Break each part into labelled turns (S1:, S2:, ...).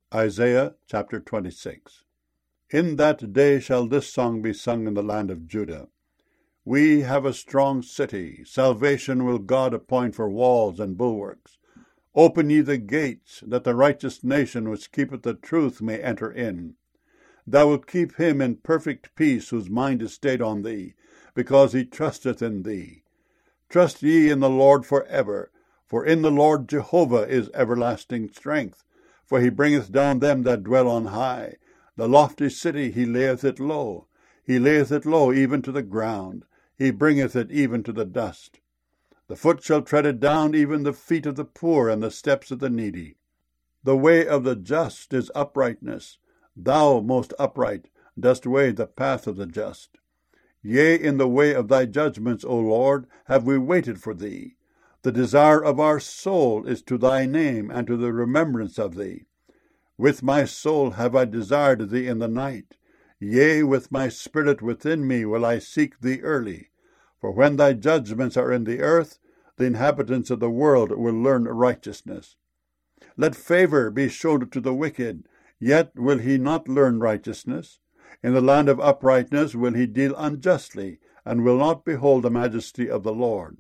S1: Isaiah chapter 26. In that day shall this song be sung in the land of Judah. We have a strong city. Salvation will God appoint for walls and bulwarks. Open ye the gates, that the righteous nation which keepeth the truth may enter in. Thou wilt keep him in perfect peace, whose mind is stayed on thee, because he trusteth in thee. Trust ye in the Lord for ever, for in the Lord Jehovah is everlasting strength. For he bringeth down them that dwell on high. The lofty city he layeth it low. He layeth it low even to the ground. He bringeth it even to the dust. The foot shall tread it down, even the feet of the poor, and the steps of the needy. The way of the just is uprightness. Thou, most upright, dost weigh the path of the just. Yea, in the way of thy judgments, O Lord, have we waited for thee. The desire of our soul is to thy name, and to the remembrance of thee. With my soul have I desired thee in the night. Yea, with my spirit within me will I seek thee early. For when thy judgments are in the earth, the inhabitants of the world will learn righteousness. Let favor be showed to the wicked, yet will he not learn righteousness. In the land of uprightness will he deal unjustly, and will not behold the majesty of the Lord.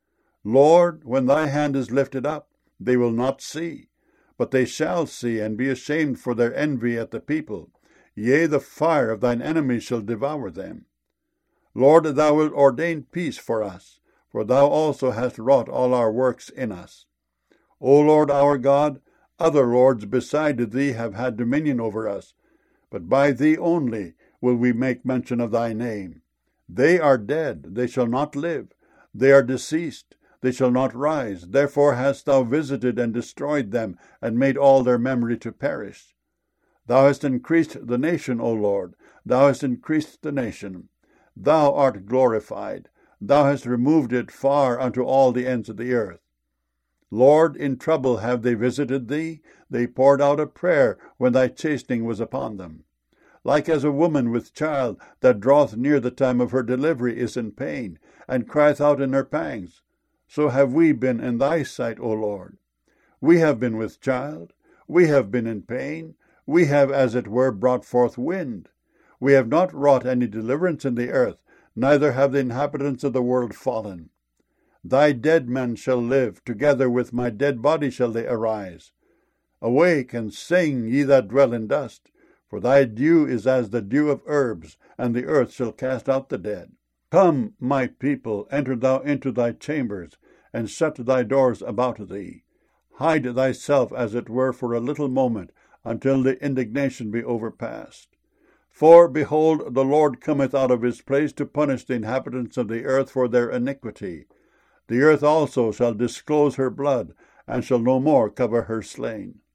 S1: Lord, when thy hand is lifted up, they will not see, but they shall see, and be ashamed for their envy at the people. Yea, the fire of thine enemies shall devour them. Lord, thou wilt ordain peace for us, for thou also hast wrought all our works in us. O Lord our God, other lords beside thee have had dominion over us, but by thee only will we make mention of thy name. They are dead, they shall not live. They are deceased, they shall not rise. Therefore hast thou visited and destroyed them, and made all their memory to perish. Thou hast increased the nation, O Lord. Thou hast increased the nation. Thou art glorified. Thou hast removed it far unto all the ends of the earth. Lord, in trouble have they visited thee. They poured out a prayer when thy chastening was upon them. Like as a woman with child that draweth near the time of her delivery is in pain, and crieth out in her pangs, so have we been in thy sight, O Lord. We have been with child. We have been in pain. We have, as it were, brought forth wind. We have not wrought any deliverance in the earth, neither have the inhabitants of the world fallen. Thy dead men shall live, together with my dead body shall they arise. Awake and sing, ye that dwell in dust, for thy dew is as the dew of herbs, and the earth shall cast out the dead. Come, my people, enter thou into thy chambers, and shut thy doors about thee. Hide thyself, as it were, for a little moment, until the indignation be overpast. For, behold, the Lord cometh out of his place to punish the inhabitants of the earth for their iniquity. The earth also shall disclose her blood, and shall no more cover her slain.